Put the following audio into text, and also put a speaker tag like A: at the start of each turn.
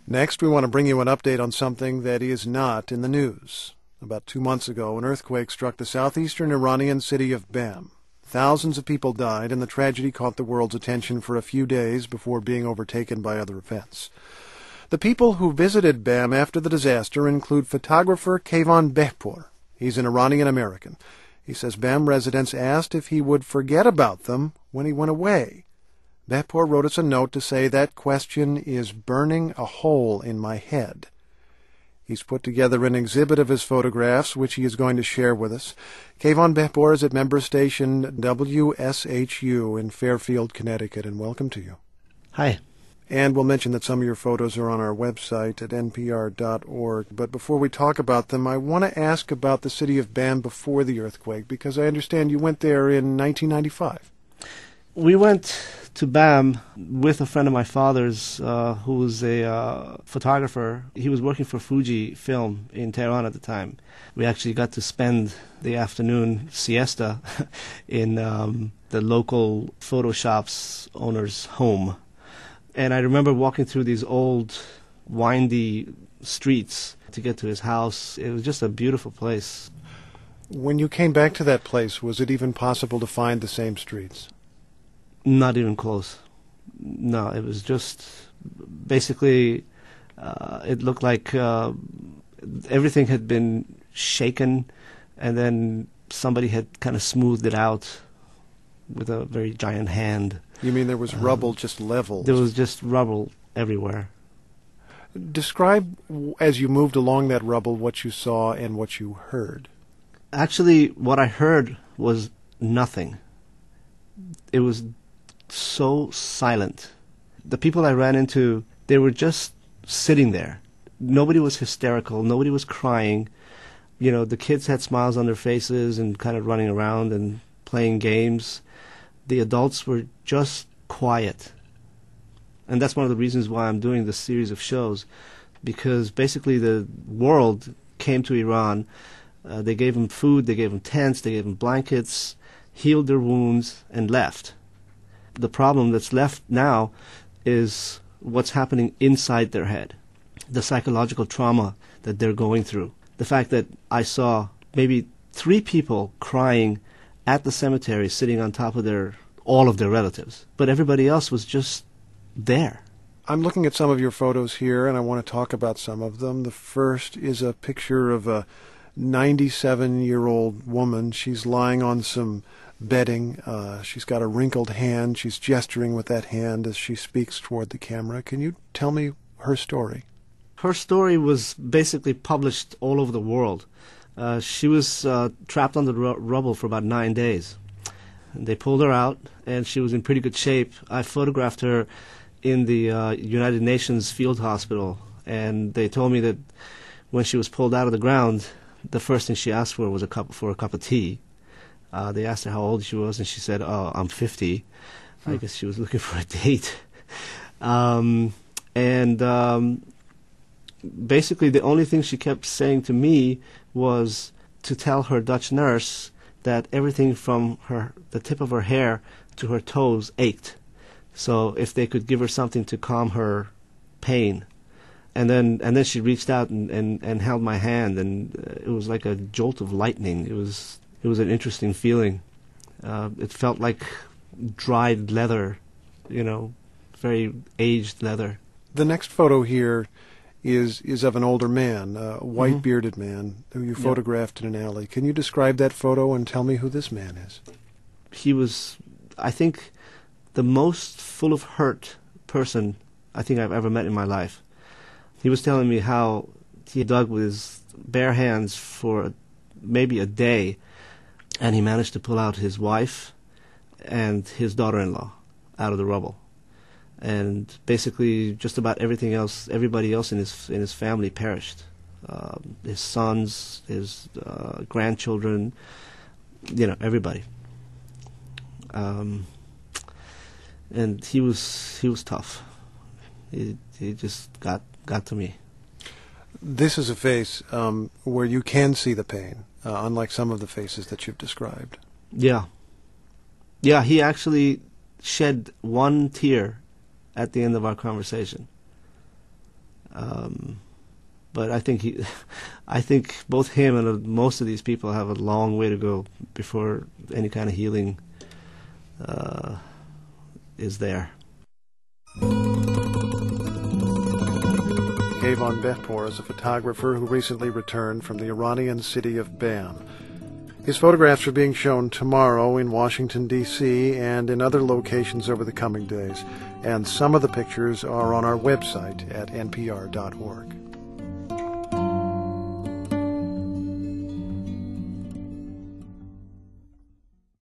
A: Next, we want to bring you an update on something that is not in the news. About 2 months ago, an earthquake struck the southeastern Iranian city of Bam. Thousands of people died, and the tragedy caught the world's attention for a few days before being overtaken by other events. The people who visited Bam after the disaster include photographer Keyvan Behpour. He's an Iranian-American. He says Bam residents asked if he would forget about them when he went away. Behpour wrote us a note to say that question is burning a hole in my head. He's put together an exhibit of his photographs, which he is going to share with us. Keyvan Behpour is at member station WSHU in Fairfield, Connecticut, and welcome to you.
B: Hi.
A: And we'll mention that some of your photos are on our website at npr.org. But before we talk about them, I want to ask about the city of Bam before the earthquake, because I understand you went there in 1995.
B: We went to Bam with a friend of my father's who was a photographer. He was working for Fuji Film in Tehran at the time. We actually got to spend the afternoon siesta in the local photo shop's owner's home. And I remember walking through these old, windy streets to get to his house. It was just a beautiful place.
A: When you came back to that place, was it even possible to find the same streets?
B: Not even close. No, it was just basically, it looked like everything had been shaken, and then somebody had kind of smoothed it out with a very giant hand.
A: You mean there was rubble just leveled?
B: There was just rubble everywhere.
A: Describe, as you moved along that rubble, what you saw and what you heard.
B: Actually, what I heard was nothing. It was so silent. The people I ran into, they were just sitting there. Nobody was hysterical. Nobody was crying. You know, the kids had smiles on their faces and kind of running around and playing games. The adults were just quiet. And that's one of the reasons why I'm doing this series of shows, because basically the world came to Iran. They gave them food, they gave them tents, they gave them blankets, healed their wounds, and left. The problem that's left now is what's happening inside their head, the psychological trauma that they're going through. The fact that I saw maybe 3 people crying at the cemetery sitting on top of all of their relatives, but everybody else was just there.
A: I'm looking at some of your photos here, and I want to talk about some of them. The first is a picture of a 97-year-old woman. She's lying on some bedding. She's got a wrinkled hand. She's gesturing with that hand as she speaks toward the camera. Can you tell me her story?
B: Her story was basically published all over the world. She was trapped under the rubble for about 9 days. They pulled her out, and she was in pretty good shape. I photographed her in the United Nations field hospital, and they told me that when she was pulled out of the ground, the first thing she asked for was a cup of tea. They asked her how old she was, and she said, "Oh, I'm 50." I guess she was looking for a date. Basically, the only thing she kept saying to me was to tell her Dutch nurse that everything from the tip of her hair to her toes ached. So if they could give her something to calm her pain. And then she reached out and held my hand, and it was like a jolt of lightning. It was an interesting feeling. It felt like dried leather, very aged leather.
A: The next photo here is of an older man, a white-bearded man, who you photographed in an alley. Can you describe that photo and tell me who this man is?
B: He was, I think, the most full of hurt person I think I've ever met in my life. He was telling me how he dug with his bare hands for maybe a day, and he managed to pull out his wife and his daughter-in-law out of the rubble. And basically just about everybody else in his family perished. His sons, his grandchildren, everybody. And he was tough. He just got to me.
A: This is a face where you can see the pain, unlike some of the faces that you've described.
B: Yeah, he actually shed one tear at the end of our conversation. But I think both him and most of these people have a long way to go before any kind of healing is there.
A: Kayvon Behpour is a photographer who recently returned from the Iranian city of Bam. His photographs are being shown tomorrow in Washington, D.C., and in other locations over the coming days, and some of the pictures are on our website at npr.org.